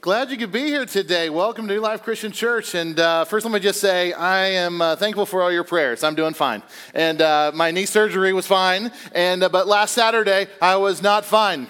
Glad you could be here today. Welcome to New Life Christian Church. And first, let me just say, I am thankful for all your prayers. I'm doing fine. And my knee surgery was fine. But last Saturday, I was not fine.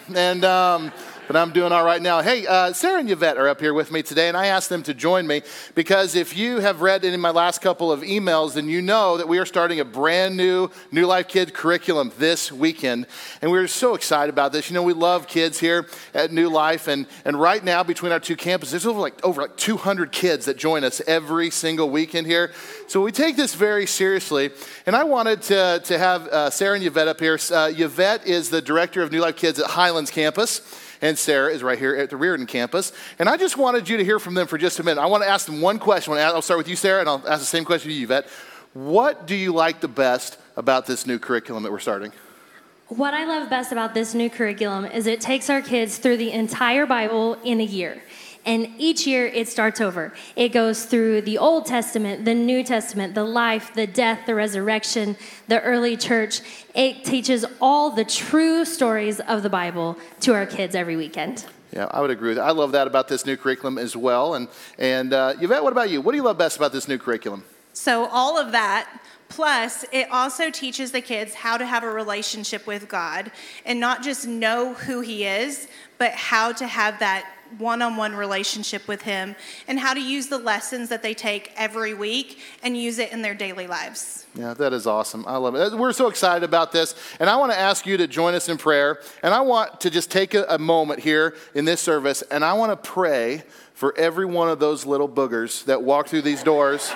But I'm doing all right now. Hey, Sarah and Yvette are up here with me today, and I asked them to join me because if you have read any of my last couple of emails, then you know that we are starting a brand new New Life Kids curriculum this weekend, and we're so excited about this. You know, we love kids here at New Life, and right now between our two campuses, there's over 200 kids that join us every single weekend here. So we take this very seriously, and I wanted to have Sarah and Yvette up here. Yvette is the director of New Life Kids at Highlands Campus. And Sarah is right here at the Reardon campus. And I just wanted you to hear from them for just a minute. I want to ask them one question. I'll start with you, Sarah, and I'll ask the same question to you, Yvette. What do you like the best about this new curriculum that we're starting? What I love best about this new curriculum is it takes our kids through the entire Bible in a year. And each year it starts over. It goes through the Old Testament, the New Testament, the life, the death, the resurrection, the early church. It teaches all the true stories of the Bible to our kids every weekend. Yeah, I would agree with that. I love that about this new curriculum as well. And Yvette, what about you? What do you love best about this new curriculum? So all of that, plus it also teaches the kids how to have a relationship with God and not just know who He is, but how to have that one-on-one relationship with Him and how to use the lessons that they take every week and use it in their daily lives. Yeah, that is awesome. I love it. We're so excited about this. And I want to ask you to join us in prayer. And I want to just take a moment here in this service, and I want to pray for every one of those little boogers that walk through these doors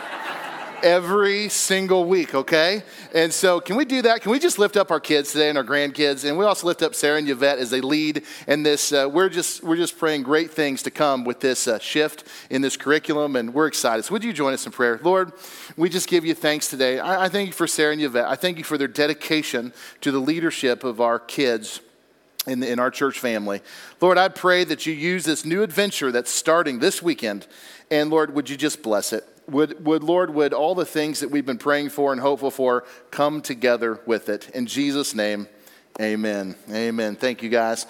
every single week, okay? And so can we do that? Can we just lift up our kids today and our grandkids? And we also lift up Sarah and Yvette as they lead in this. We're just praying great things to come with this shift in this curriculum, and we're excited. So would you join us in prayer? Lord, we just give you thanks today. I thank you for Sarah and Yvette. I thank you for their dedication to the leadership of our kids in our church family. Lord, I pray that you use this new adventure that's starting this weekend, and Lord, would you just bless it? Would all the things that we've been praying for and hopeful for come together with it? In Jesus' name, amen. Amen. Thank you, guys.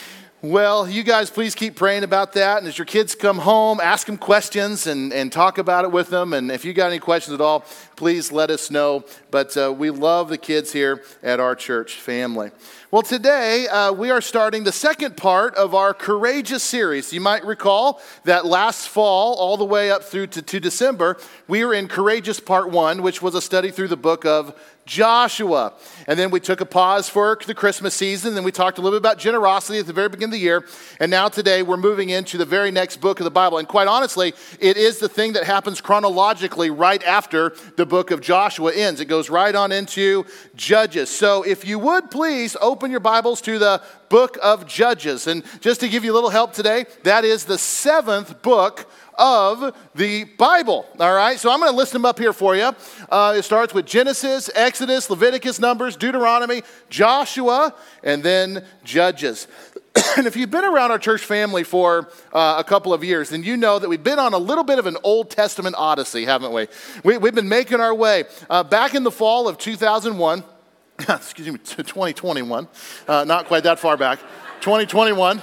Well, you guys please keep praying about that. And as your kids come home, ask them questions and talk about it with them. And if you got any questions at all, please let us know. But we love the kids here at our church family. Well, today we are starting the second part of our Courageous series. You might recall that last fall, all the way up through to December, we were in Courageous Part 1, which was a study through the book of Joshua. And then we took a pause for the Christmas season. Then we talked a little bit about generosity at the very beginning of the year. And now today we're moving into the very next book of the Bible. And quite honestly, it is the thing that happens chronologically right after the book of Joshua ends. It goes right on into Judges. So if you would please open your Bibles to the book of Judges. And just to give you a little help today, that is the 7th book of the Bible. All right, so I'm going to list them up here for you. It starts with Genesis, Exodus, Leviticus, Numbers, Deuteronomy, Joshua, and then Judges. And if you've been around our church family for a couple of years, then you know that we've been on a little bit of an Old Testament odyssey, haven't we? We've been making our way. Back in the fall of 2001, excuse me, 2021, not quite that far back, 2021.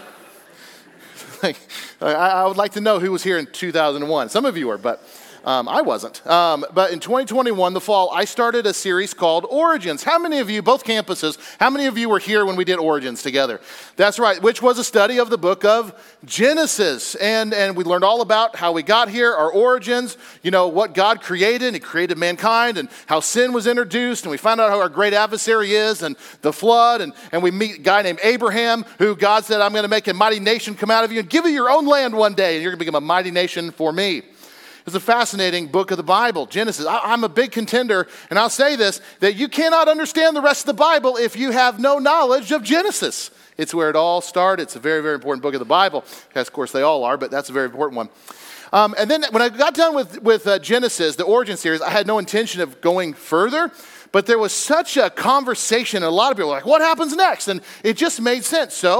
I would like to know who was here in 2001. Some of you were, but I wasn't. But in 2021, the fall, I started a series called Origins. How many of you, both campuses, how many of you were here when we did Origins together? That's right, which was a study of the book of Genesis. And we learned all about how we got here, our origins, you know, what God created. He created mankind and how sin was introduced. And we found out how our great adversary is and the flood. And we meet a guy named Abraham, who God said, I'm going to make a mighty nation come out of you and give you your own land one day. And you're going to become a mighty nation for me. It's a fascinating book of the Bible, Genesis. I'm a big contender, and I'll say this, that you cannot understand the rest of the Bible if you have no knowledge of Genesis. It's where it all started. It's a very, very important book of the Bible. As, of course, they all are, but that's a very important one. And then when I got done with Genesis, the origin series, I had no intention of going further, but there was such a conversation, and a lot of people were like, what happens next? And it just made sense. So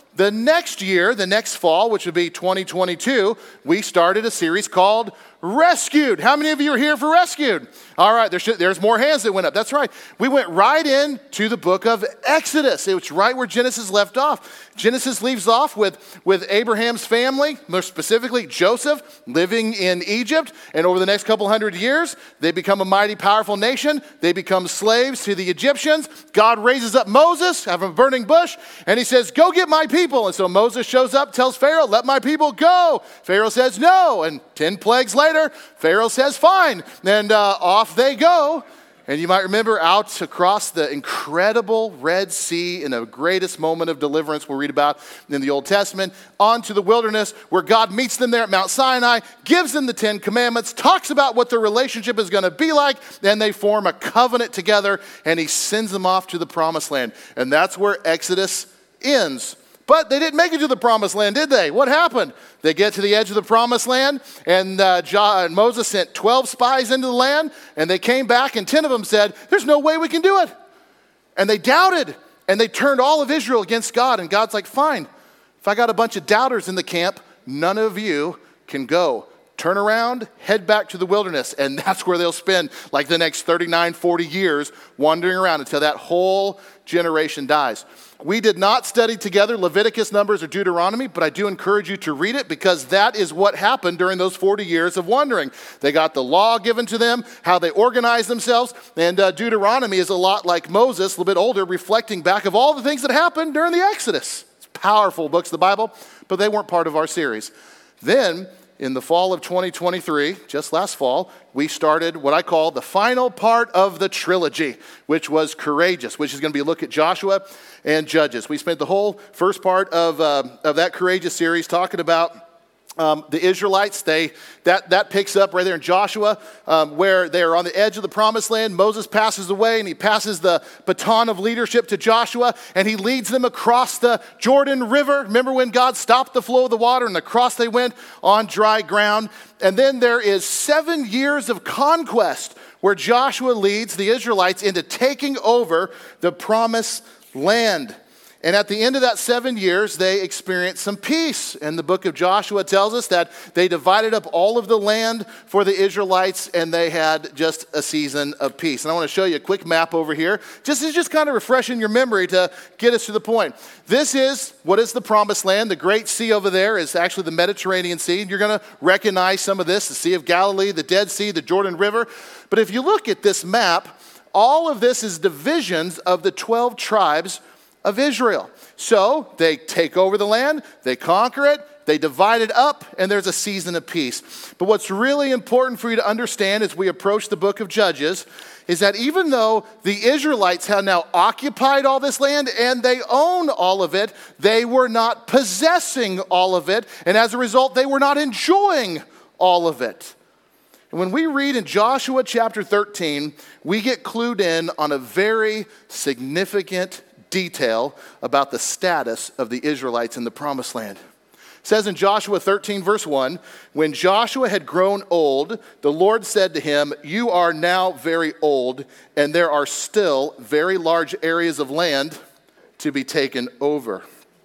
the next year, the next fall, which would be 2022, we started a series called Rescued. How many of you are here for Rescued? All right, there's more hands that went up. That's right. We went right into the book of Exodus. It's right where Genesis left off. Genesis leaves off with Abraham's family, more specifically Joseph, living in Egypt. And over the next couple hundred years, they become a mighty, powerful nation. They become slaves to the Egyptians. God raises up Moses out of a burning bush, and he says, go get my people. And so Moses shows up, tells Pharaoh, let my people go. Pharaoh says no, and 10 plagues later, Pharaoh says fine, and off they go. And you might remember out across the incredible Red Sea in the greatest moment of deliverance we'll read about in the Old Testament, onto the wilderness where God meets them there at Mount Sinai, gives them the 10 Commandments, talks about what their relationship is going to be like, then they form a covenant together, and he sends them off to the Promised Land. And that's where Exodus ends. But they didn't make it to the Promised Land, did they? What happened? They get to the edge of the Promised Land, and Moses sent 12 spies into the land, and they came back, and 10 of them said, there's no way we can do it. And they doubted, and they turned all of Israel against God, and God's like, fine. If I got a bunch of doubters in the camp, none of you can go. Turn around, head back to the wilderness, and that's where they'll spend like the next 39, 40 years wandering around until that whole generation dies. We did not study together Leviticus, Numbers, or Deuteronomy, but I do encourage you to read it because that is what happened during those 40 years of wandering. They got the law given to them, how they organized themselves, and Deuteronomy is a lot like Moses, a little bit older, reflecting back of all the things that happened during the Exodus. It's powerful books of the Bible, but they weren't part of our series. Then, in the fall of 2023, just last fall, we started what I call the final part of the trilogy, which was Courageous, which is going to be a look at Joshua and Judges. We spent the whole first part of that Courageous series talking about the Israelites. That picks up right there in Joshua, where they're on the edge of the Promised Land. Moses passes away, and he passes the baton of leadership to Joshua, and he leads them across the Jordan River. Remember when God stopped the flow of the water, and across they went on dry ground. And then there is 7 years of conquest, where Joshua leads the Israelites into taking over the Promised Land. And at the end of that 7 years, they experienced some peace. And the book of Joshua tells us that they divided up all of the land for the Israelites, and they had just a season of peace. And I want to show you a quick map over here. Just kind of refreshing your memory to get us to the point. This is what is the Promised Land. The Great Sea over there is actually the Mediterranean Sea. And you're going to recognize some of this, the Sea of Galilee, the Dead Sea, the Jordan River. But if you look at this map, all of this is divisions of the 12 tribes of Israel. So they take over the land, they conquer it, they divide it up, and there's a season of peace. But what's really important for you to understand as we approach the book of Judges is that even though the Israelites have now occupied all this land and they own all of it, they were not possessing all of it, and as a result, they were not enjoying all of it. And when we read in Joshua chapter 13, we get clued in on a very significant detail about the status of the Israelites in the Promised Land. It says in Joshua 13, verse 1, when Joshua had grown old, the Lord said to him, you are now very old, and there are still very large areas of land to be taken over.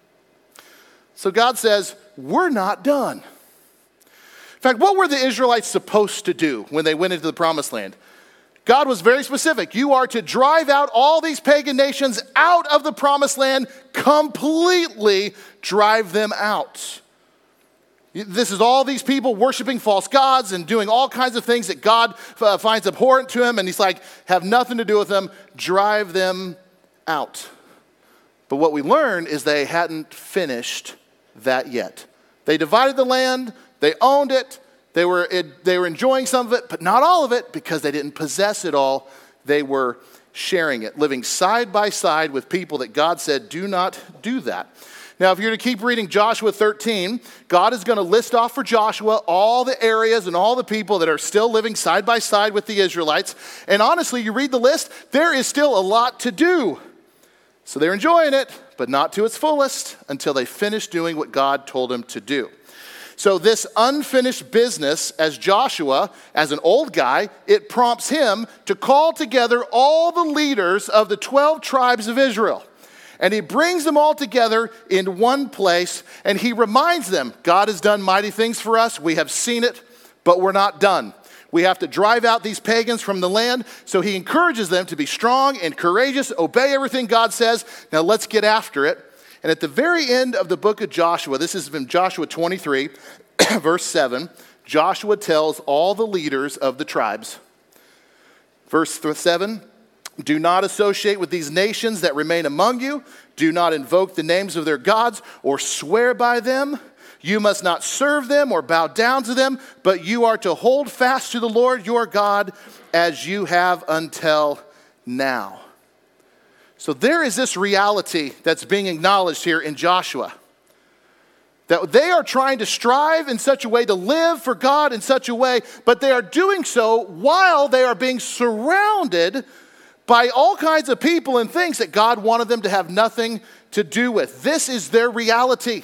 So God says, we're not done. In fact, what were the Israelites supposed to do when they went into the Promised Land? God was very specific. You are to drive out all these pagan nations out of the Promised Land, completely drive them out. This is all these people worshiping false gods and doing all kinds of things that God finds abhorrent to him, and he's like, have nothing to do with them, drive them out. But what we learn is they hadn't finished that yet. They divided the land, they owned it, They were enjoying some of it, but not all of it, because they didn't possess it all. They were sharing it, living side by side with people that God said, do not do that. Now, if you're to keep reading Joshua 13, God is going to list off for Joshua all the areas and all the people that are still living side by side with the Israelites. And honestly, you read the list, there is still a lot to do. So they're enjoying it, but not to its fullest until they finish doing what God told them to do. So this unfinished business, as Joshua, as an old guy, it prompts him to call together all the leaders of the 12 tribes of Israel. And he brings them all together in one place, and he reminds them, God has done mighty things for us. We have seen it, but we're not done. We have to drive out these pagans from the land. So he encourages them to be strong and courageous, obey everything God says. Now let's get after it. And at the very end of the book of Joshua, this is from Joshua 23, verse 7, Joshua tells all the leaders of the tribes. Verse 7, do not associate with these nations that remain among you. Do not invoke the names of their gods or swear by them. You must not serve them or bow down to them, but you are to hold fast to the Lord your God as you have until now. So there is this reality that's being acknowledged here in Joshua. That they are trying to strive in such a way, to live for God in such a way, but they are doing so while they are being surrounded by all kinds of people and things that God wanted them to have nothing to do with. This is their reality.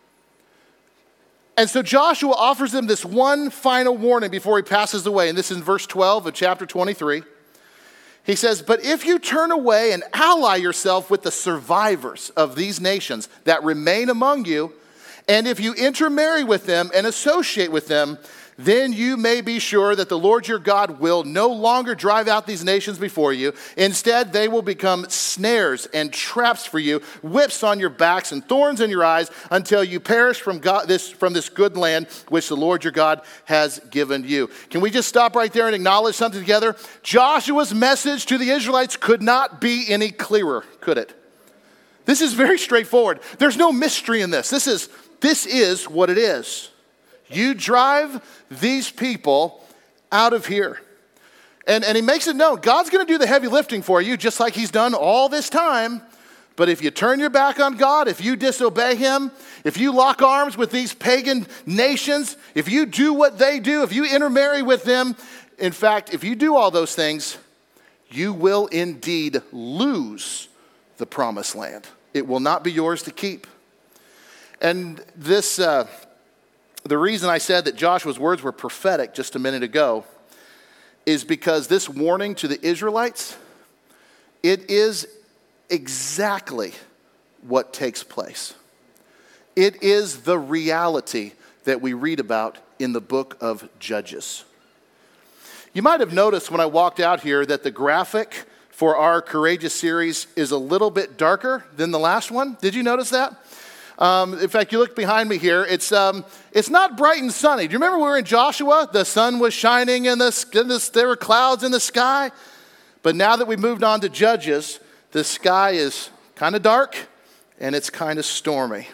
And so Joshua offers them this one final warning before he passes away. And this is in verse 12 of chapter 23. He says, but if you turn away and ally yourself with the survivors of these nations that remain among you, and if you intermarry with them and associate with them, then you may be sure that the Lord your God will no longer drive out these nations before you. Instead, they will become snares and traps for you, whips on your backs and thorns in your eyes, until you perish from this good land which the Lord your God has given you. Can we just stop right there and acknowledge something together? Joshua's message to the Israelites could not be any clearer, could it? This is very straightforward. There's no mystery in this. This is what it is. You drive these people out of here. And he makes it known, God's going to do the heavy lifting for you, just like he's done all this time. But if you turn your back on God, if you disobey him, if you lock arms with these pagan nations, if you do what they do, if you intermarry with them, in fact, if you do all those things, you will indeed lose the promised land. It will not be yours to keep. And this... The reason I said that Joshua's words were prophetic just a minute ago is because this warning to the Israelites, it is exactly what takes place. It is the reality that we read about in the book of Judges. You might have noticed when I walked out here that the graphic for our Courageous series is a little bit darker than the last one. Did you notice that? In fact, you look behind me here, it's not bright and sunny. Do you remember when we were in Joshua? The sun was shining and there were clouds in the sky. But now that we've moved on to Judges, the sky is kind of dark and it's kind of stormy.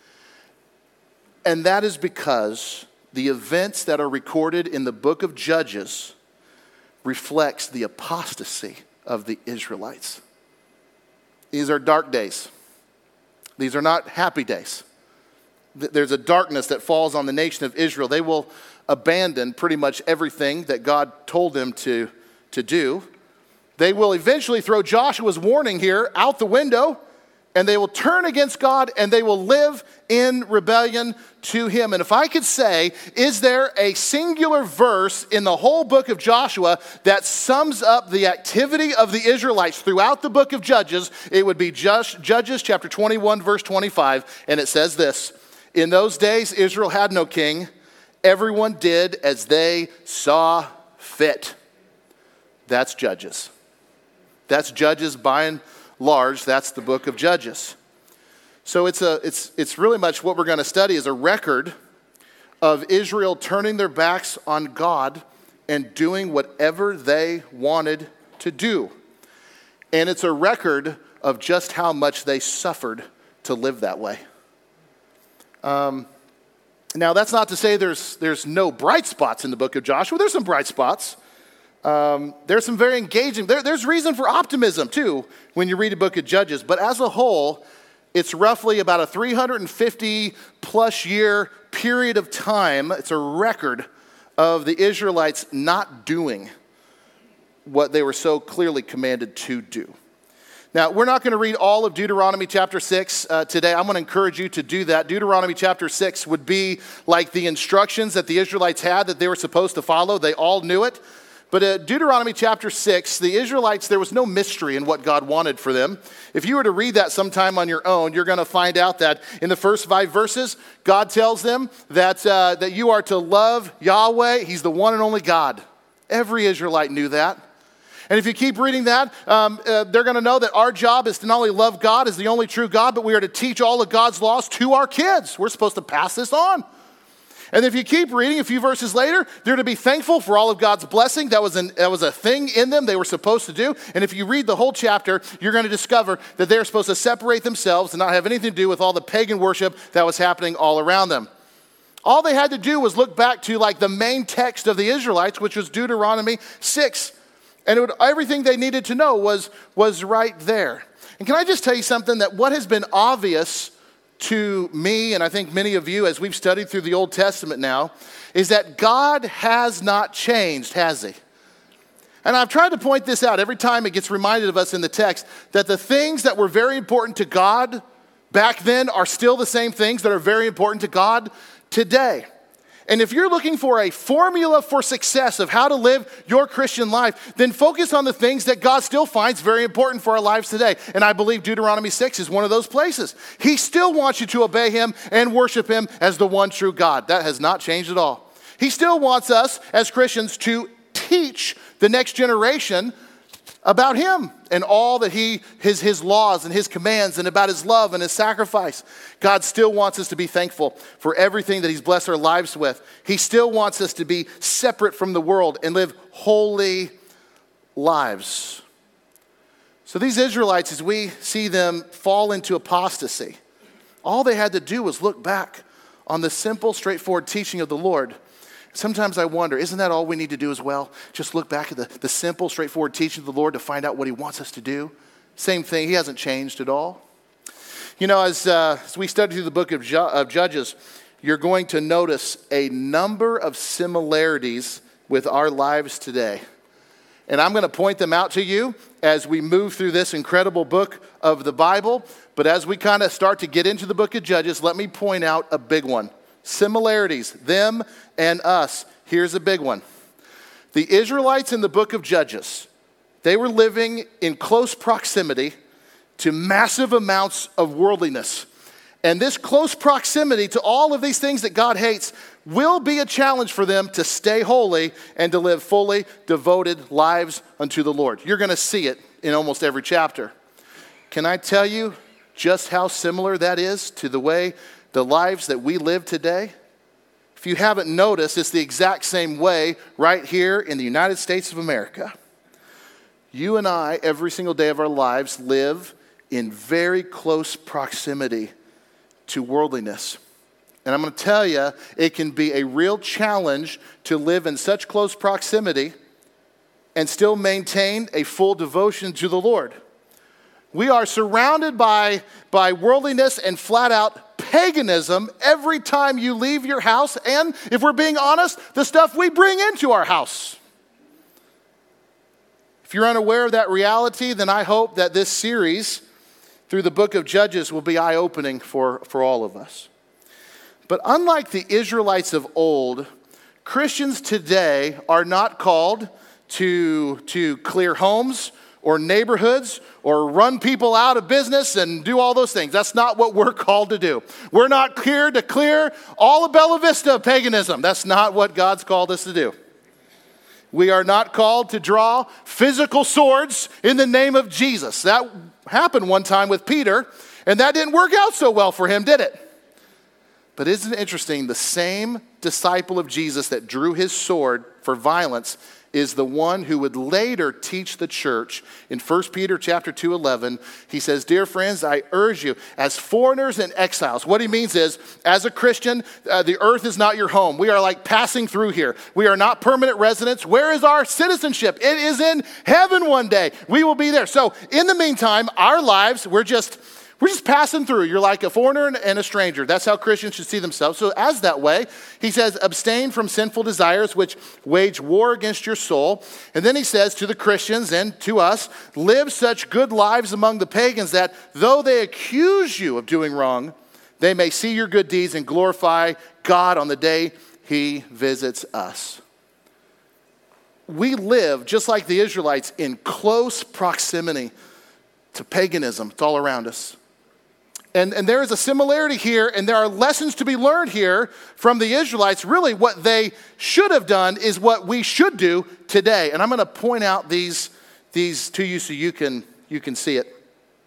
And that is because the events that are recorded in the book of Judges reflects the apostasy of the Israelites. These are dark days. These are not happy days. There's a darkness that falls on the nation of Israel. They will abandon pretty much everything that God told them to do. They will eventually throw Joshua's warning here out the window, and they will turn against God, and they will live in rebellion to him. And if I could say, is there a singular verse in the whole book of Joshua that sums up the activity of the Israelites throughout the book of Judges, it would be Judges chapter 21, verse 25. And it says this, in those days Israel had no king. Everyone did as they saw fit. That's Judges. That's Judges by and large. That's the book of Judges. So it's really much what we're going to study is a record of Israel turning their backs on God and doing whatever they wanted to do. And it's a record of just how much they suffered to live that way. Now, that's not to say there's no bright spots in the book of Joshua. There's some bright spots. There's some very engaging. There's reason for optimism, too, when you read a book of Judges. But as a whole, it's roughly about a 350-plus year period of time. It's a record of the Israelites not doing what they were so clearly commanded to do. Now, we're not going to read all of Deuteronomy chapter 6 today. I'm going to encourage you to do that. Deuteronomy chapter 6 would be like the instructions that the Israelites had that they were supposed to follow. They all knew it. But Deuteronomy chapter 6, the Israelites, there was no mystery in what God wanted for them. If you were to read that sometime on your own, you're going to find out that in the first 5 verses, God tells them that you are to love Yahweh. He's the one and only God. Every Israelite knew that. And if you keep reading that, they're going to know that our job is to not only love God as the only true God, but we are to teach all of God's laws to our kids. We're supposed to pass this on. And if you keep reading a few verses later, they're to be thankful for all of God's blessing. That was a thing in them they were supposed to do. And if you read the whole chapter, you're going to discover that they're supposed to separate themselves and not have anything to do with all the pagan worship that was happening all around them. All they had to do was look back to like the main text of the Israelites, which was Deuteronomy 6. And everything they needed to know was right there. And can I just tell you something, that what has been obvious to me, and I think many of you as we've studied through the Old Testament now, is that God has not changed, has he? And I've tried to point this out every time it gets reminded of us in the text, that the things that were very important to God back then are still the same things that are very important to God today. And if you're looking for a formula for success of how to live your Christian life, then focus on the things that God still finds very important for our lives today. And I believe Deuteronomy 6 is one of those places. He still wants you to obey him and worship him as the one true God. That has not changed at all. He still wants us as Christians to teach the next generation about him and all that his laws and his commands, and about his love and his sacrifice. God still wants us to be thankful for everything that he's blessed our lives with. He still wants us to be separate from the world and live holy lives. So these Israelites, as we see them fall into apostasy, all they had to do was look back on the simple, straightforward teaching of the Lord. Sometimes I wonder, isn't that all we need to do as well? Just look back at the simple, straightforward teaching of the Lord to find out what he wants us to do. Same thing, he hasn't changed at all. You know, as we study through the book of Judges, you're going to notice a number of similarities with our lives today. And I'm going to point them out to you as we move through this incredible book of the Bible. But as we kind of start to get into the book of Judges, let me point out a big one. Similarities, them and us. Here's a big one. The Israelites in the book of Judges, they were living in close proximity to massive amounts of worldliness. And this close proximity to all of these things that God hates will be a challenge for them to stay holy and to live fully devoted lives unto the Lord. You're going to see it in almost every chapter. Can I tell you just how similar that is to the lives that we live today? If you haven't noticed, it's the exact same way right here in the United States of America. You and I, every single day of our lives, live in very close proximity to worldliness. And I'm going to tell you, it can be a real challenge to live in such close proximity and still maintain a full devotion to the Lord. We are surrounded by worldliness and flat out paganism every time you leave your house, and if we're being honest, the stuff we bring into our house. If you're unaware of that reality, then I hope that this series through the book of Judges will be eye-opening for all of us. But unlike the Israelites of old, Christians today are not called to clear homes or neighborhoods, or run people out of business and do all those things. That's not what we're called to do. We're not here to clear all of Bella Vista of paganism. That's not what God's called us to do. We are not called to draw physical swords in the name of Jesus. That happened one time with Peter, and that didn't work out so well for him, did it? But isn't it interesting, the same disciple of Jesus that drew his sword for violence is the one who would later teach the church in 1 Peter chapter 2:11. He says, "Dear friends, I urge you as foreigners and exiles." What he means is, as a Christian, the earth is not your home. We are like passing through here. We are not permanent residents. Where is our citizenship? It is in heaven one day. We will be there. So in the meantime, our lives, we're just passing through. You're like a foreigner and a stranger. That's how Christians should see themselves. So as that way, he says, abstain from sinful desires which wage war against your soul. And then he says to the Christians and to us, live such good lives among the pagans that though they accuse you of doing wrong, they may see your good deeds and glorify God on the day he visits us. we live, just like the Israelites, in close proximity to paganism. It's all around us. And there is a similarity here, and there are lessons to be learned here from the Israelites. Really, what they should have done is what we should do today. And I'm going to point out these to you so you can see it.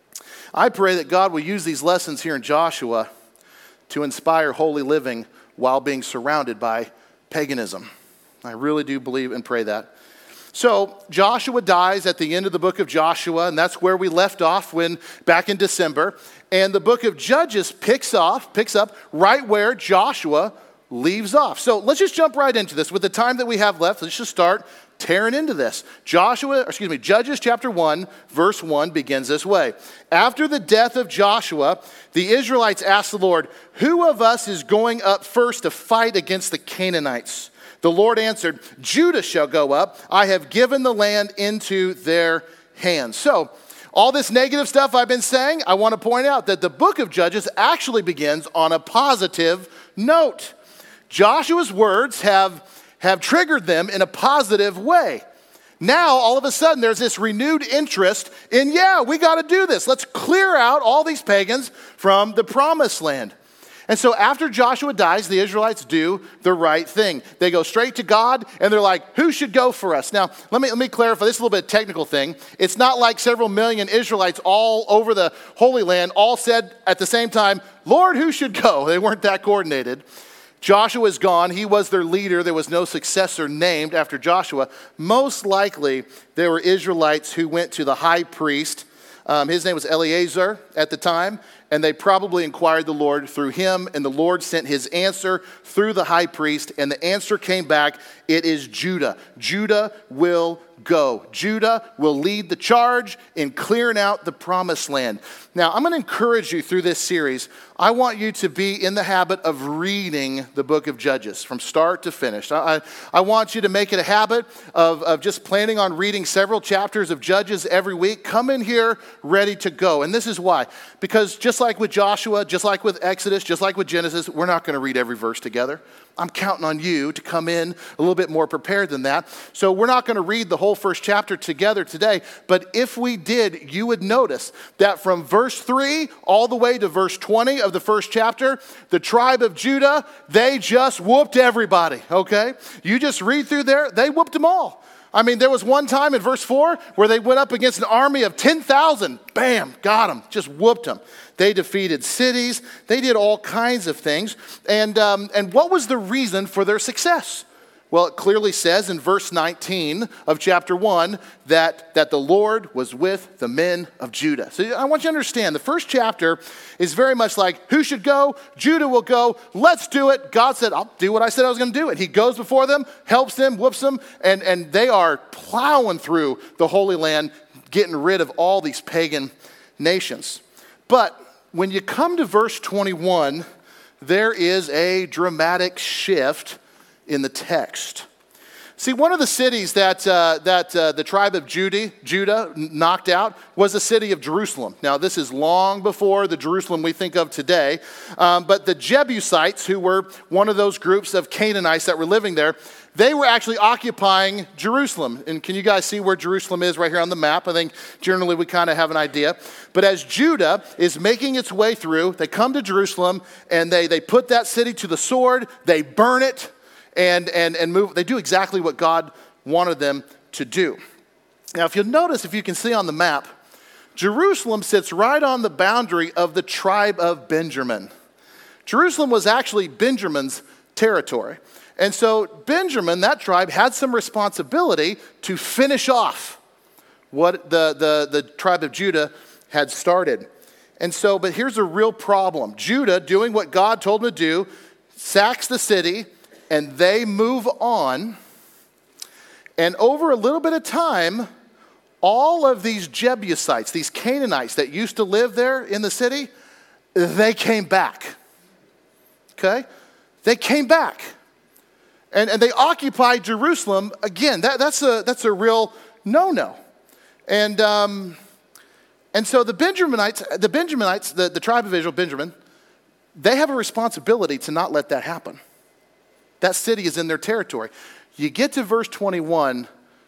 I pray that God will use these lessons here in Joshua to inspire holy living while being surrounded by paganism. I really do believe and pray that. So Joshua dies at the end of the book of Joshua, and that's where we left off back in December. And the book of Judges picks up right where Joshua leaves off. So let's just jump right into this. With the time that we have left, let's just start tearing into this. Judges chapter 1, verse 1 begins this way. After the death of Joshua, the Israelites asked the Lord, "Who of us is going up first to fight against the Canaanites?" The Lord answered, "Judah shall go up. I have given the land into their hands." So, all this negative stuff I've been saying, I want to point out that the book of Judges actually begins on a positive note. Joshua's words have triggered them in a positive way. Now, all of a sudden, there's this renewed interest in, we got to do this. Let's clear out all these pagans from the promised land. And so after Joshua dies, the Israelites do the right thing. They go straight to God, and they're like, who should go for us? Now, let me clarify. This is a little bit of a technical thing. It's not like several million Israelites all over the Holy Land all said at the same time, Lord, who should go? They weren't that coordinated. Joshua is gone. He was their leader. There was no successor named after Joshua. Most likely, there were Israelites who went to the high priest. His name was Eleazar at the time, and they probably inquired the Lord through him, and the Lord sent his answer through the high priest, and the answer came back, it is Judah. Judah will go. Judah will lead the charge in clearing out the promised land. Now, I'm going to encourage you through this series. I want you to be in the habit of reading the book of Judges from start to finish. I want you to make it a habit of just planning on reading several chapters of Judges every week. Come in here ready to go. And this is why. Because just like with Joshua, just like with Exodus, just like with Genesis, we're not going to read every verse together. I'm counting on you to come in a little bit more prepared than that. So we're not going to read the whole first chapter together today. But if we did, you would notice that from verse 3 all the way to verse 20 of the first chapter, the tribe of Judah, they just whooped everybody, okay? You just read through there, they whooped them all. I mean, there was one time in verse 4 where they went up against an army of 10,000. Bam, got them, just whooped them. They defeated cities. They did all kinds of things. And what was the reason for their success? Well, it clearly says in verse 19 of chapter 1 that the Lord was with the men of Judah. So I want you to understand, the first chapter is very much like, who should go? Judah will go. Let's do it. God said, I'll do what I said I was going to do. And he goes before them, helps them, whoops them, and they are plowing through the Holy Land, getting rid of all these pagan nations. But when you come to verse 21, there is a dramatic shift in the text. See, one of the cities that the tribe of Judah knocked out was the city of Jerusalem. Now, this is long before the Jerusalem we think of today, but the Jebusites, who were one of those groups of Canaanites that were living there, they were actually occupying Jerusalem. And can you guys see where Jerusalem is right here on the map? I think generally we kind of have an idea. But as Judah is making its way through, they come to Jerusalem and they put that city to the sword, they burn it, and move. They do exactly what God wanted them to do. Now, if you'll notice, if you can see on the map, Jerusalem sits right on the boundary of the tribe of Benjamin. Jerusalem was actually Benjamin's territory. And so Benjamin, that tribe, had some responsibility to finish off what the tribe of Judah had started. And so, but here's a real problem. Judah, doing what God told him to do, sacks the city, and they move on. And over a little bit of time, all of these Jebusites, these Canaanites that used to live there in the city, they came back. Okay? They came back. And they occupied Jerusalem again. That's a real no-no. And so the Benjaminites, the tribe of Israel, Benjamin, they have a responsibility to not let that happen. That city is in their territory. You get to verse 21,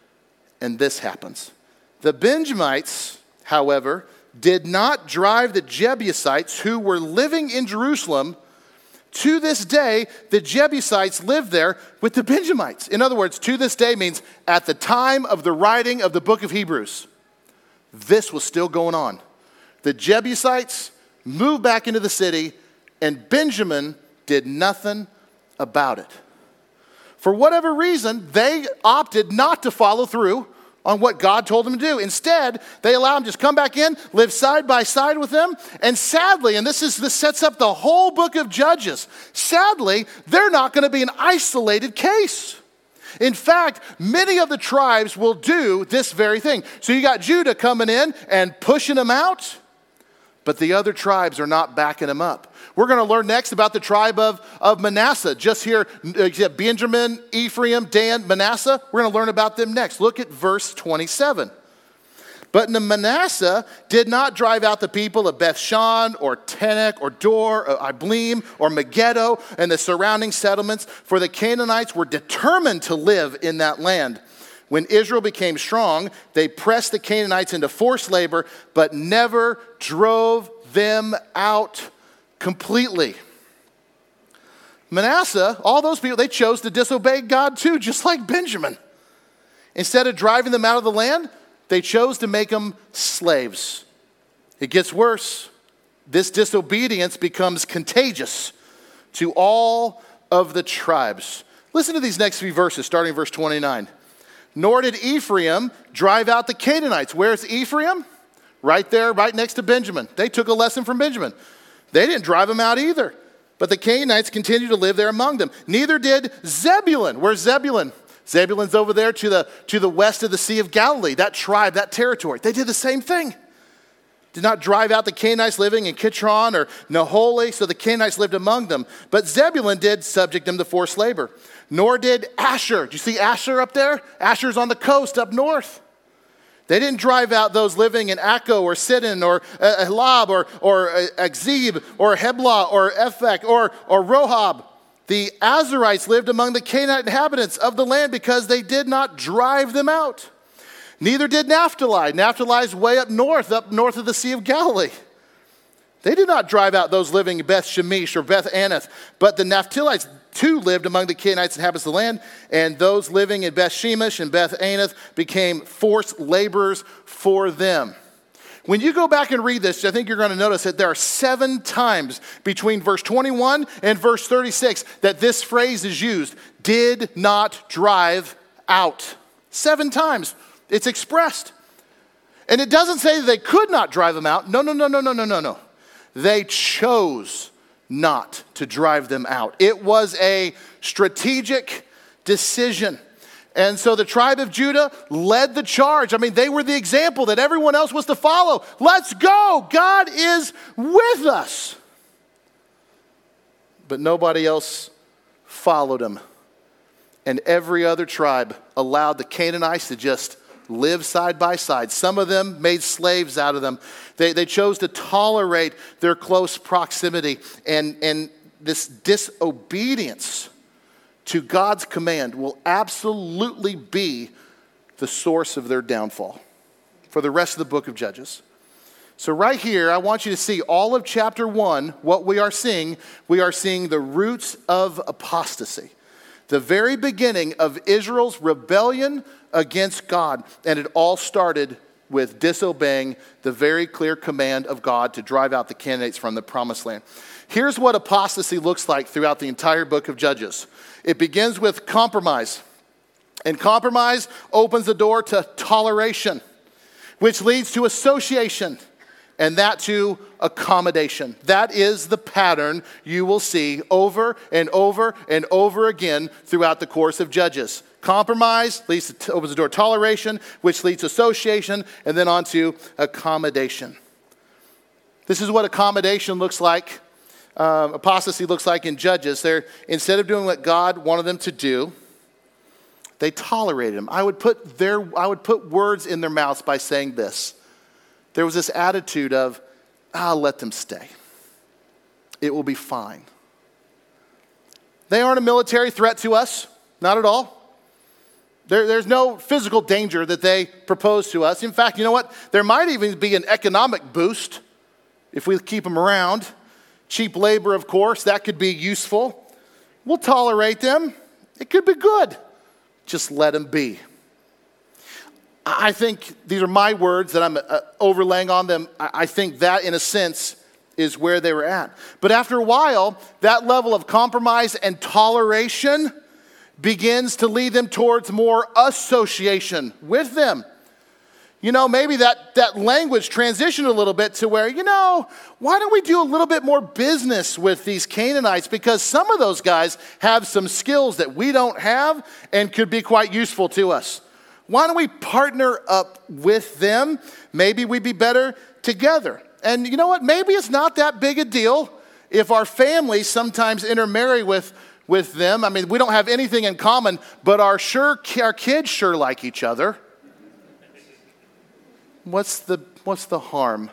and this happens. The Benjamites, however, did not drive the Jebusites who were living in Jerusalem. To this day, the Jebusites lived there with the Benjamites. In other words, to this day means at the time of the writing of the book of Hebrews, this was still going on. The Jebusites moved back into the city, and Benjamin did nothing about it. For whatever reason, they opted not to follow through on what God told them to do. Instead, they allowed them to just come back in, live side by side with them. And sadly, and this sets up the whole book of Judges, sadly, they're not going to be an isolated case. In fact, many of the tribes will do this very thing. So you got Judah coming in and pushing them out, but the other tribes are not backing them up. We're going to learn next about the tribe of Manasseh. Just here, Benjamin, Ephraim, Dan, Manasseh. We're going to learn about them next. Look at verse 27. But Manasseh did not drive out the people of Bethshan or Tanakh or Dor or Ibleam or Megiddo and the surrounding settlements, for the Canaanites were determined to live in that land. When Israel became strong, they pressed the Canaanites into forced labor, but never drove them out completely. Manasseh, all those people, they chose to disobey God too, just like Benjamin. Instead of driving them out of the land, they chose to make them slaves. It gets worse. This disobedience becomes contagious to all of the tribes. Listen to these next few verses, starting in verse 29. Nor did Ephraim drive out the Canaanites. Where's Ephraim? Right there, right next to Benjamin. They took a lesson from Benjamin. They didn't drive them out either. But the Canaanites continued to live there among them. Neither did Zebulun. Where's Zebulun? Zebulun's over there to the west of the Sea of Galilee. That tribe, that territory. They did the same thing. Did not drive out the Canaanites living in Kitron or Naholi, so the Canaanites lived among them. But Zebulun did subject them to forced labor. Nor did Asher. Do you see Asher up there? Asher's on the coast up north. They didn't drive out those living in Akko or Sidon or Elab or Akzib or Heblah or Ephek or Rohab. The Azarites lived among the Canaanite inhabitants of the land because they did not drive them out. Neither did Naphtali. Naphtali is way up north of the Sea of Galilee. They did not drive out those living in Beth Shemesh or Beth Anath, but the Naphtalites too lived among the Canaanites inhabitants of the land, and those living in Beth Shemesh and Beth Anath became forced laborers for them. When you go back and read this, I think you're going to notice that there are 7 times between verse 21 and verse 36 that this phrase is used, did not drive out. 7 times it's expressed. And it doesn't say that they could not drive them out. No. They chose not to drive them out. It was a strategic decision. And so the tribe of Judah led the charge. I mean, they were the example that everyone else was to follow. Let's go. God is with us. But nobody else followed him. And every other tribe allowed the Canaanites to just live side by side. Some of them made slaves out of them. They chose to tolerate their close proximity. And this disobedience to God's command will absolutely be the source of their downfall for the rest of the book of Judges. So right here, I want you to see all of chapter 1, what we are seeing the roots of apostasy. The very beginning of Israel's rebellion against God. And it all started with disobeying the very clear command of God to drive out the Canaanites from the promised land. Here's what apostasy looks like throughout the entire book of Judges. It begins with compromise. And compromise opens the door to toleration, which leads to association, and that to accommodation. That is the pattern you will see over and over and over again throughout the course of Judges. Compromise opens the door to toleration, which leads to association, and then on to accommodation. This is what accommodation looks like. Apostasy looks like in Judges. Instead of doing what God wanted them to do, they tolerated him. I would put words in their mouths by saying this. There was this attitude of, I'll let them stay. It will be fine. They aren't a military threat to us, not at all. There's no physical danger that they propose to us. In fact, you know what? There might even be an economic boost if we keep them around. Cheap labor, of course, that could be useful. We'll tolerate them. It could be good. Just let them be. I think these are my words that I'm overlaying on them. I think that, in a sense, is where they were at. But after a while, that level of compromise and toleration begins to lead them towards more association with them. You know, maybe that language transitioned a little bit to where, why don't we do a little bit more business with these Canaanites? Because some of those guys have some skills that we don't have and could be quite useful to us. Why don't we partner up with them? Maybe we'd be better together. And you know what? Maybe it's not that big a deal if our families sometimes intermarry with them. I mean, we don't have anything in common, but our kids sure like each other. What's the harm?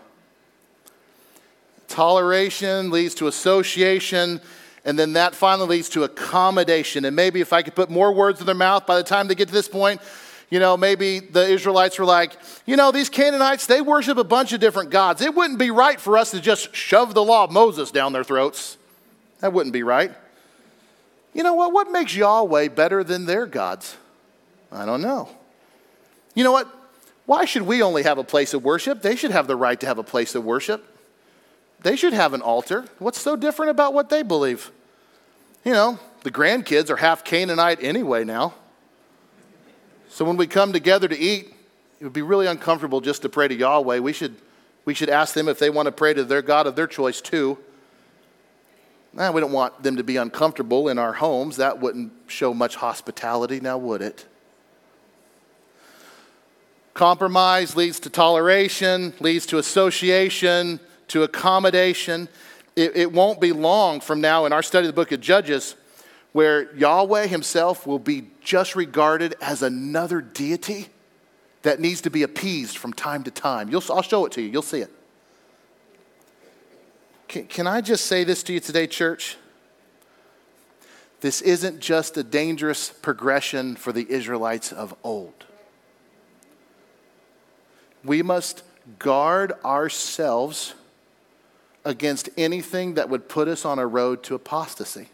Toleration leads to association, and then that finally leads to accommodation. And maybe if I could put more words in their mouth by the time they get to this point, maybe the Israelites were like, these Canaanites, they worship a bunch of different gods. It wouldn't be right for us to just shove the law of Moses down their throats. That wouldn't be right. You know what? What makes Yahweh better than their gods? I don't know. You know what? Why should we only have a place of worship? They should have the right to have a place of worship. They should have an altar. What's so different about what they believe? The grandkids are half Canaanite anyway now. So when we come together to eat, it would be really uncomfortable just to pray to Yahweh. We should ask them if they want to pray to their God of their choice too. We don't want them to be uncomfortable in our homes. That wouldn't show much hospitality, now would it? Compromise leads to toleration, leads to association, to accommodation. It won't be long from now in our study of the book of Judges where Yahweh himself will be just regarded as another deity that needs to be appeased from time to time. I'll show it to you. You'll see it. Can I just say this to you today, church? This isn't just a dangerous progression for the Israelites of old. We must guard ourselves against anything that would put us on a road to apostasy.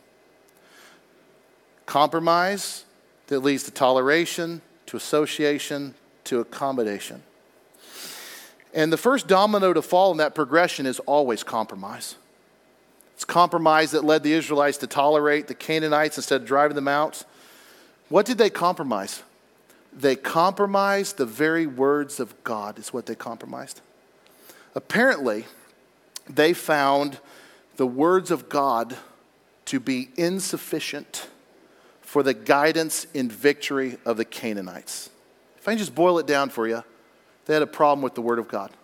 Compromise that leads to toleration, to association, to accommodation. And the first domino to fall in that progression is always compromise. It's compromise that led the Israelites to tolerate the Canaanites instead of driving them out. What did they compromise? They compromised the very words of God, is what they compromised. Apparently, they found the words of God to be insufficient for the guidance and victory of the Canaanites. If I can just boil it down for you, they had a problem with the word of God.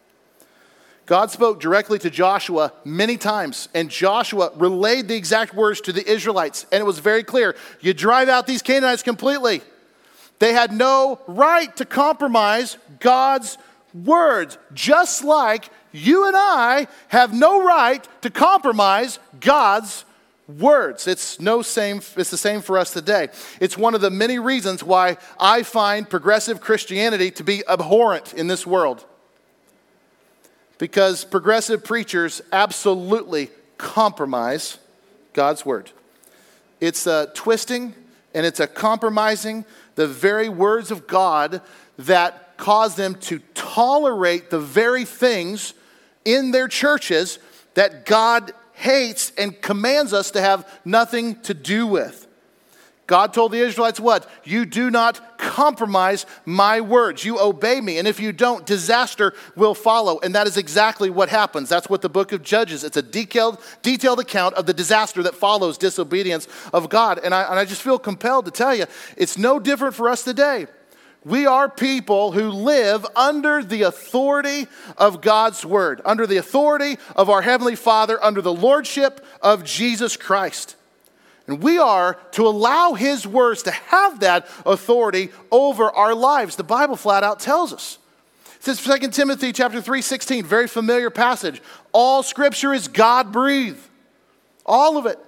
God spoke directly to Joshua many times, and Joshua relayed the exact words to the Israelites, and it was very clear. You drive out these Canaanites completely. They had no right to compromise God's words, just like you and I have no right to compromise God's words. It's the same for us today. It's one of the many reasons why I find progressive Christianity to be abhorrent in this world. Because progressive preachers absolutely compromise God's word. It's a twisting and it's a compromising the very words of God that cause them to tolerate the very things in their churches that God hates and commands us to have nothing to do with. God told the Israelites what? You do not compromise my words. You obey me. And if you don't, disaster will follow. And that is exactly what happens. That's what the book of Judges. It's a detailed account of the disaster that follows disobedience of God. And I just feel compelled to tell you, it's no different for us today. We are people who live under the authority of God's word, under the authority of our Heavenly Father, under the lordship of Jesus Christ. And we are to allow his words to have that authority over our lives. The Bible flat out tells us. It says 2 Timothy chapter 3:16, very familiar passage. All scripture is God-breathed. All of it.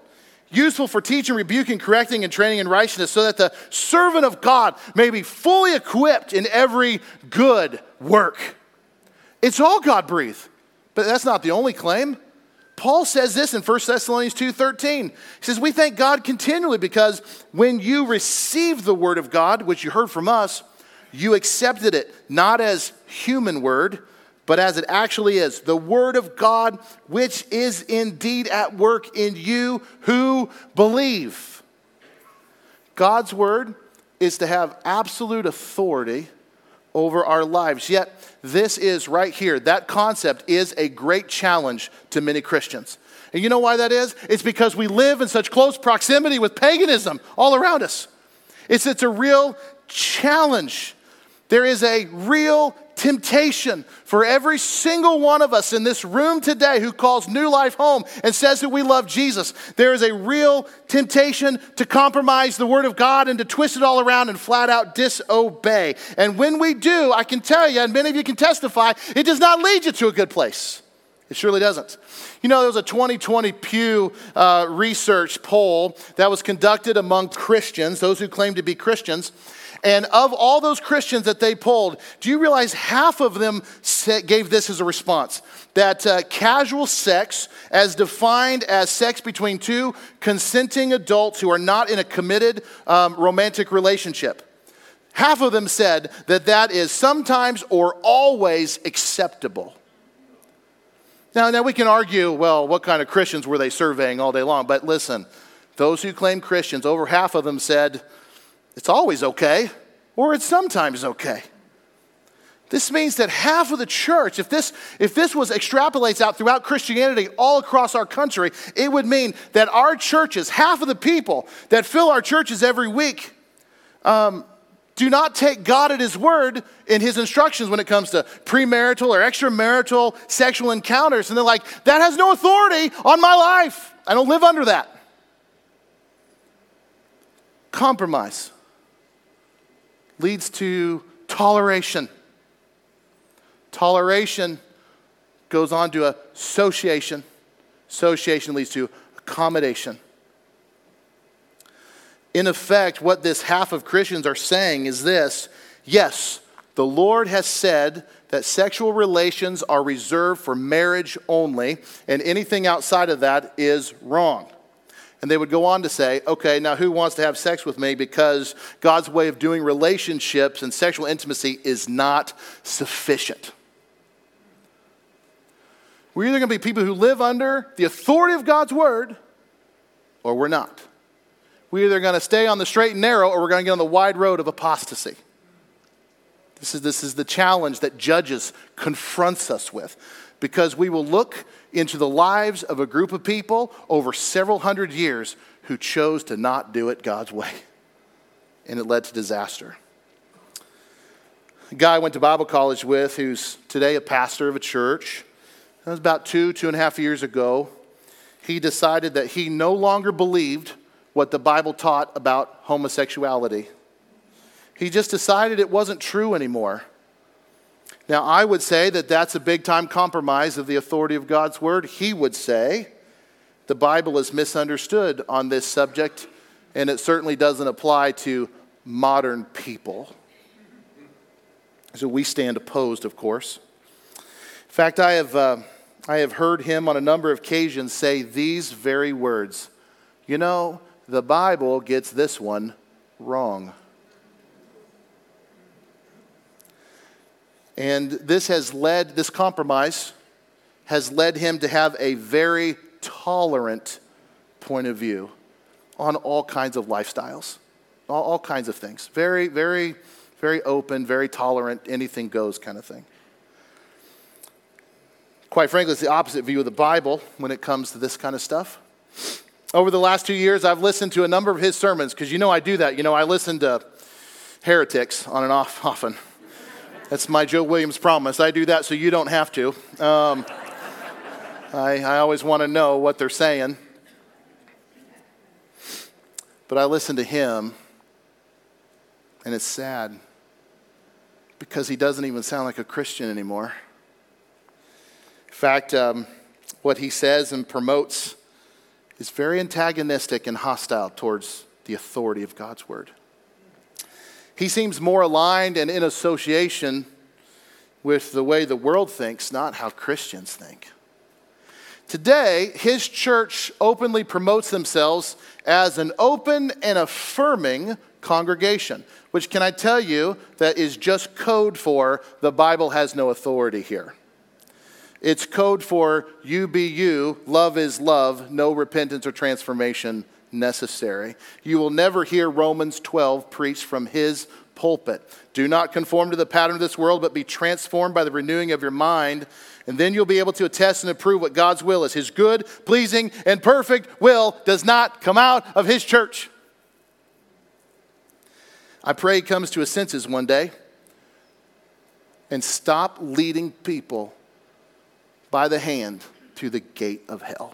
useful for teaching, rebuking, correcting, and training in righteousness, so that the servant of God may be fully equipped in every good work. It's all God-breathed, but that's not the only claim. Paul says this in 1 Thessalonians 2:13. He says, we thank God continually because when you received the word of God, which you heard from us, you accepted it not as human word, but as it actually is, the word of God, which is indeed at work in you who believe. God's word is to have absolute authority over our lives. Yet this is right here, that concept is a great challenge to many Christians. And you know why that is? It's because we live in such close proximity with paganism all around us. It's a real challenge. There is a real temptation for every single one of us in this room today who calls New Life home and says that we love Jesus. There is a real temptation to compromise the Word of God and to twist it all around and flat out disobey. And when we do, I can tell you, and many of you can testify, it does not lead you to a good place. It surely doesn't. You know, there was a 2020 Pew Research poll that was conducted among Christians, those who claim to be Christians. And of all those Christians that they polled, do you realize half of them gave this as a response? That casual sex, as defined as sex between two consenting adults who are not in a committed romantic relationship, half of them said that that is sometimes or always acceptable. Now we can argue, well, what kind of Christians were they surveying all day long? But listen, those who claim Christians, over half of them said, it's always okay, or it's sometimes okay. This means that half of the church, if this was extrapolates out throughout Christianity all across our country, it would mean that our churches, half of the people that fill our churches every week, do not take God at His word in His instructions when it comes to premarital or extramarital sexual encounters. And they're like, that has no authority on my life. I don't live under that. Compromise leads to toleration. Toleration goes on to association. Association leads to accommodation. In effect, what this half of Christians are saying is this: yes, the Lord has said that sexual relations are reserved for marriage only, and anything outside of that is wrong. And they would go on to say, okay, now who wants to have sex with me because God's way of doing relationships and sexual intimacy is not sufficient? We're either going to be people who live under the authority of God's word, or we're not. We're either going to stay on the straight and narrow, or we're going to get on the wide road of apostasy. This is the challenge that Judges confronts us with, because we will look into the lives of a group of people over several hundred years who chose to not do it God's way. And it led to disaster. A guy I went to Bible college with, who's today a pastor of a church, that was about 2.5 years ago, he decided that he no longer believed what the Bible taught about homosexuality. He just decided it wasn't true anymore. Now, I would say that that's a big-time compromise of the authority of God's word. He would say the Bible is misunderstood on this subject, and it certainly doesn't apply to modern people. So we stand opposed, of course. In fact, I have heard him on a number of occasions say these very words: you know, the Bible gets this one wrong. And this compromise has led him to have a very tolerant point of view on all kinds of lifestyles, all kinds of things. Very, very, very open, very tolerant, anything goes kind of thing. Quite frankly, it's the opposite view of the Bible when it comes to this kind of stuff. Over the last 2 years, I've listened to a number of his sermons, because you know I do that. You know, I listen to heretics on and off often. That's my Joe Williams promise. I do that so you don't have to. I always want to know what they're saying. But I listen to him, and it's sad, because he doesn't even sound like a Christian anymore. In fact, what he says and promotes is very antagonistic and hostile towards the authority of God's word. He seems more aligned and in association with the way the world thinks, not how Christians think. Today, his church openly promotes themselves as an open and affirming congregation, which can I tell you that is just code for the Bible has no authority here. It's code for you be you, love is love, no repentance or transformation necessary. You will never hear Romans 12 preached from his pulpit. Do not conform to the pattern of this world, but be transformed by the renewing of your mind, and then you'll be able to attest and approve what God's will is. His good, pleasing, and perfect will does not come out of his church. I pray he comes to his senses one day and stop leading people by the hand to the gate of hell.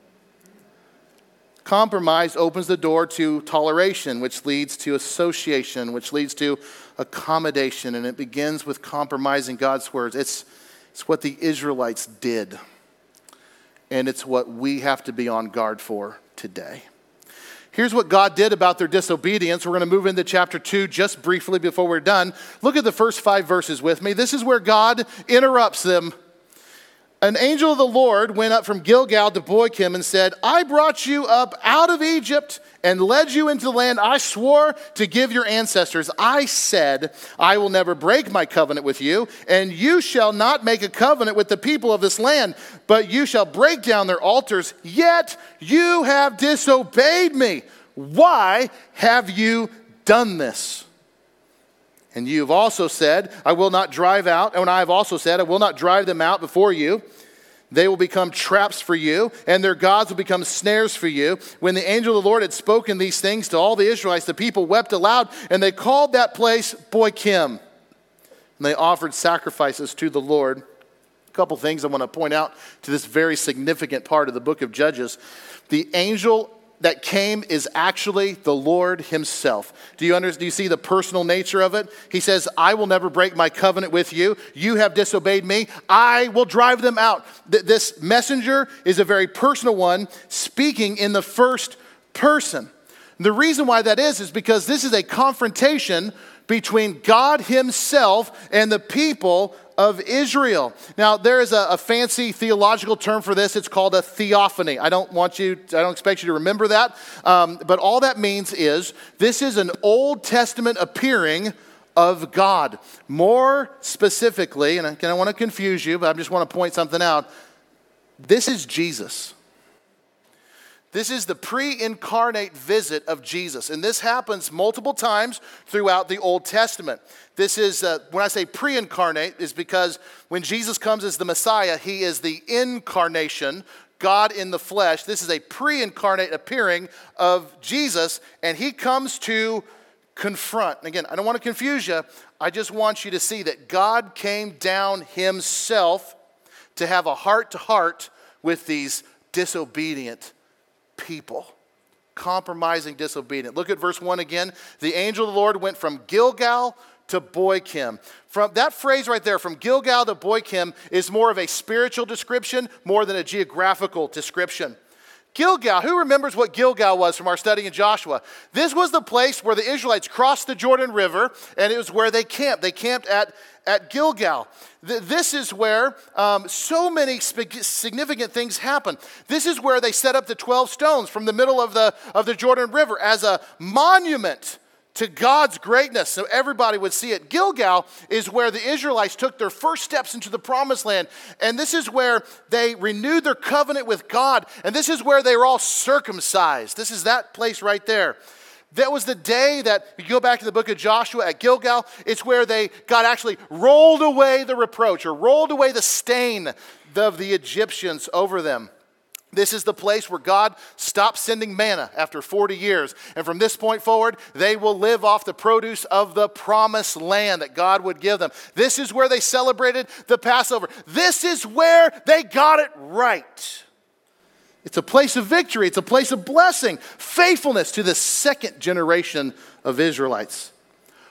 Compromise opens the door to toleration, which leads to association, which leads to accommodation, and it begins with compromising God's words. It's what the Israelites did, and it's what we have to be on guard for today. Here's what God did about their disobedience. We're going to move into chapter 2 just briefly before we're done. Look at the first 5 verses with me. This is where God interrupts them. An angel of the Lord went up from Gilgal to Bochim and said, I brought you up out of Egypt and led you into the land I swore to give your ancestors. I said, I will never break my covenant with you, and you shall not make a covenant with the people of this land, but you shall break down their altars, yet you have disobeyed me. Why have you done this? And you have also said, I will not drive out. And I have also said, I will not drive them out before you. They will become traps for you, and their gods will become snares for you. When the angel of the Lord had spoken these things to all the Israelites, the people wept aloud, and they called that place Bochim. And they offered sacrifices to the Lord. A couple things I want to point out to this very significant part of the book of Judges. The angel that came is actually the Lord himself. Do you see the personal nature of it? He says, I will never break my covenant with you. You have disobeyed me. I will drive them out. This messenger is a very personal one, speaking in the first person. The reason why that is because this is a confrontation between God himself and the people of Israel. Now, there is a fancy theological term for this. It's called a theophany. I don't expect you to remember that. But all that means is this is an Old Testament appearing of God. More specifically, and I want to confuse you, but I just want to point something out. This is Jesus. This is the pre-incarnate visit of Jesus. And this happens multiple times throughout the Old Testament. This is, when I say pre-incarnate, is because when Jesus comes as the Messiah, he is the incarnation, God in the flesh. This is a pre-incarnate appearing of Jesus, and he comes to confront. And again, I don't want to confuse you. I just want you to see that God came down himself to have a heart-to-heart with these disobedient people, compromising, disobedient. Look at verse 1 again. The angel of the Lord went from Gilgal to Bochim. From that phrase right there, from Gilgal to Bochim, is more of a spiritual description more than a geographical description. Gilgal, who remembers what Gilgal was from our study in Joshua? This was the place where the Israelites crossed the Jordan River, and it was where they camped. They camped at Gilgal. This is where so many significant things happen. This is where they set up the 12 stones from the middle of the Jordan River as a monument to God's greatness, so everybody would see it. Gilgal is where the Israelites took their first steps into the promised land, and this is where they renewed their covenant with God, and this is where they were all circumcised. This is that place right there. That was the day that, you go back to the book of Joshua at Gilgal, it's where God actually rolled away the reproach, or rolled away the stain of the Egyptians over them. This is the place where God stopped sending manna after 40 years. And from this point forward, they will live off the produce of the promised land that God would give them. This is where they celebrated the Passover. This is where they got it right. It's a place of victory. It's a place of blessing, faithfulness to the second generation of Israelites.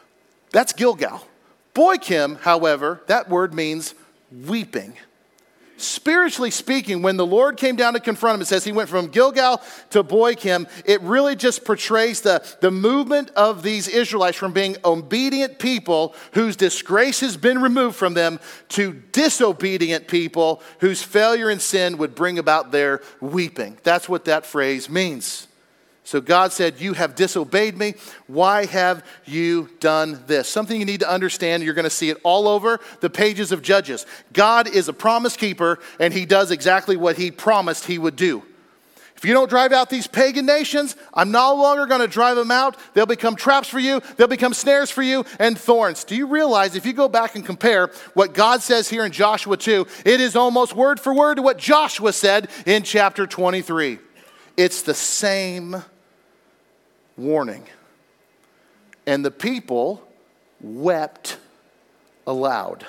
That's Gilgal. Bochim, however, that word means weeping. spiritually speaking, when the Lord came down to confront him, it says he went from Gilgal to Bochim. It really just portrays the movement of these Israelites from being obedient people whose disgrace has been removed from them to disobedient people whose failure and sin would bring about their weeping. That's what that phrase means. So God said, you have disobeyed me. Why have you done this? Something you need to understand. You're going to see it all over the pages of Judges. God is a promise keeper, and he does exactly what he promised he would do. If you don't drive out these pagan nations, I'm no longer going to drive them out. They'll become traps for you. They'll become snares for you and thorns. Do you realize if you go back and compare what God says here in Joshua 2, it is almost word for word to what Joshua said in chapter 23. It's the same warning. And the people wept aloud.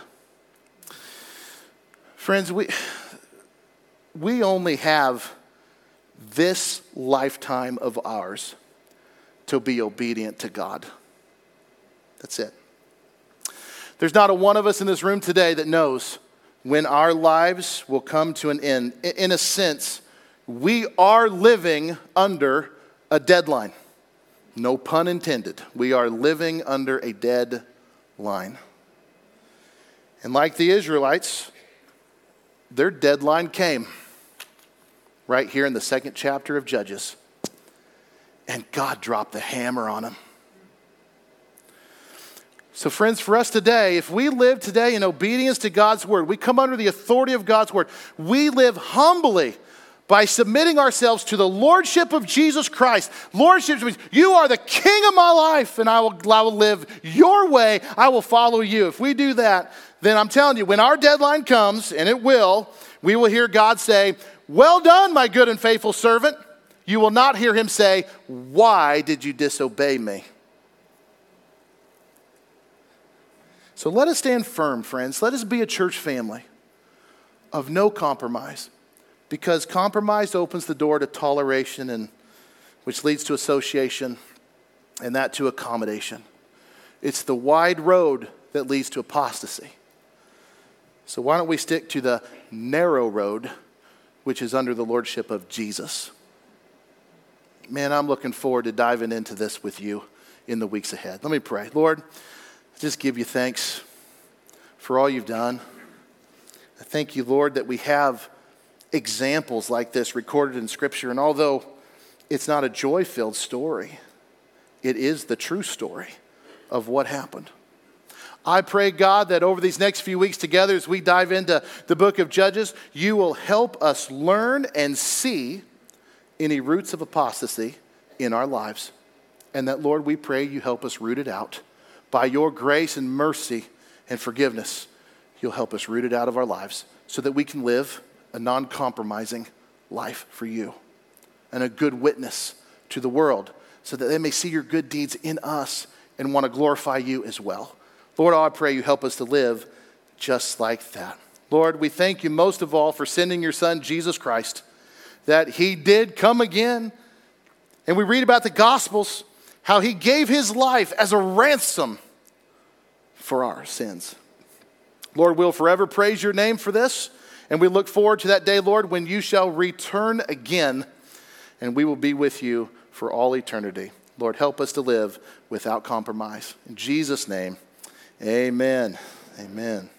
Friends, we only have this lifetime of ours to be obedient to God. That's it. There's not a one of us in this room today that knows when our lives will come to an end. In a sense, we are living under a deadline. No pun intended. We are living under a deadline. And like the Israelites, their deadline came right here in the second chapter of Judges. And God dropped the hammer on them. So friends, for us today, if we live today in obedience to God's word, we come under the authority of God's word, we live humbly by submitting ourselves to the lordship of Jesus Christ. Lordship means you are the king of my life, and I will live your way. I will follow you. If we do that, then I'm telling you, when our deadline comes, and it will, we will hear God say, well done, my good and faithful servant. You will not hear him say, why did you disobey me? So let us stand firm, friends. Let us be a church family of no compromise. Because compromise opens the door to toleration, and which leads to association, and that to accommodation. It's the wide road that leads to apostasy. So why don't we stick to the narrow road, which is under the lordship of Jesus? Man, I'm looking forward to diving into this with you in the weeks ahead. Let me pray. Lord, I just give you thanks for all you've done. I thank you, Lord, that we have examples like this recorded in Scripture. And although it's not a joy-filled story, it is the true story of what happened. I pray, God, that over these next few weeks together, as we dive into the book of Judges, you will help us learn and see any roots of apostasy in our lives. And that, Lord, we pray you help us root it out. By your grace and mercy and forgiveness, you'll help us root it out of our lives so that we can live a non-compromising life for you and a good witness to the world so that they may see your good deeds in us and want to glorify you as well. Lord, I pray you help us to live just like that. Lord, we thank you most of all for sending your son, Jesus Christ, that he did come again. And we read about the Gospels, how he gave his life as a ransom for our sins. Lord, we'll forever praise your name for this. And we look forward to that day, Lord, when you shall return again, and we will be with you for all eternity. Lord, help us to live without compromise. In Jesus' name, amen. Amen.